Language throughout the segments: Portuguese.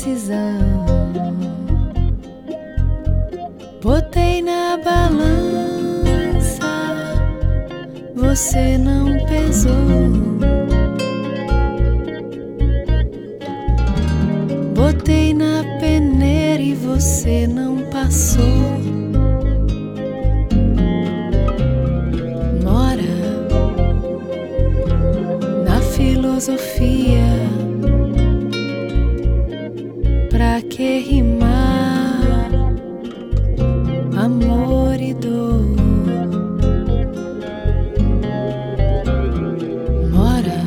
decisão. Botei na balança, você não pesou. Botei na peneira e você não passou. Mora na filosofia. Pra que rimar amor e dor? Mora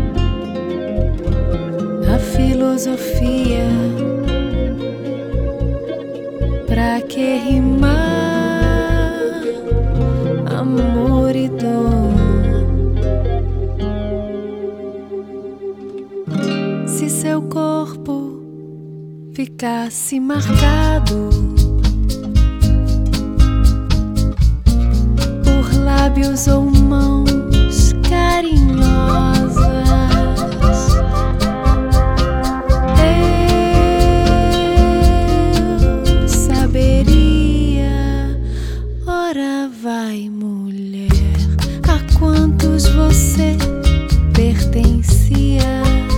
na filosofia. Pra que rimar amor e dor? Se seu corpo ficasse marcado por lábios ou mãos carinhosas, eu saberia. Ora vai, mulher, a quantos você pertencia.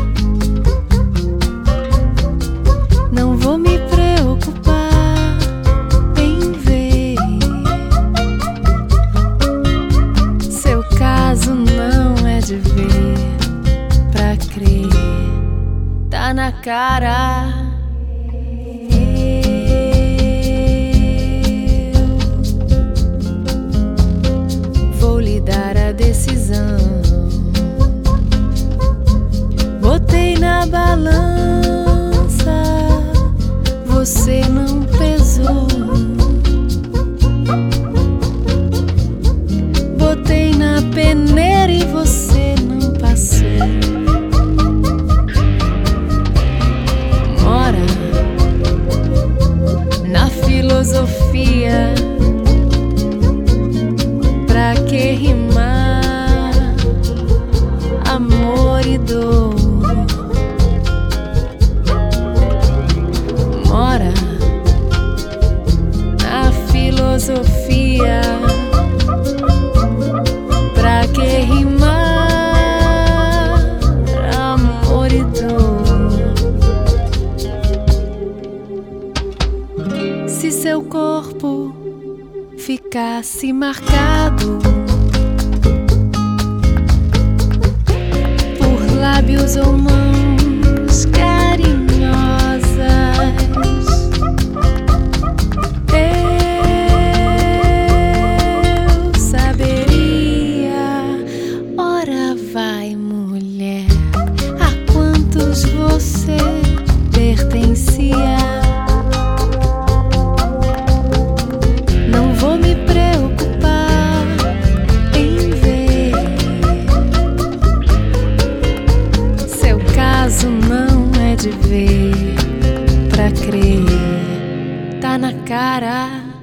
Não vou me preocupar em ver. Seu caso não é de ver pra crer. Tá na cara. Eu vou lhe dar a decisão. Botei na balança, você não pesou. Botei na peneira e você não passou. Mora na filosofia. Pra que rimar amor e dor? Mora na filosofia. Pra que rimar amor e dor? Se seu corpo ficasse marcado por lábios ou mãos carinhosas, eu saberia. Ora vai, mulher, a quantos você pertencia. Não vou me preocupar em ver. Seu caso não é de ver pra crer. Tá na cara.